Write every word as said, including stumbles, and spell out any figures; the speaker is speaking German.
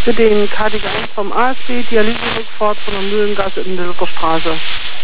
für den K D eins vom A S B, Dialyserückfahrt von der Mühlengasse in der Lutherstraße.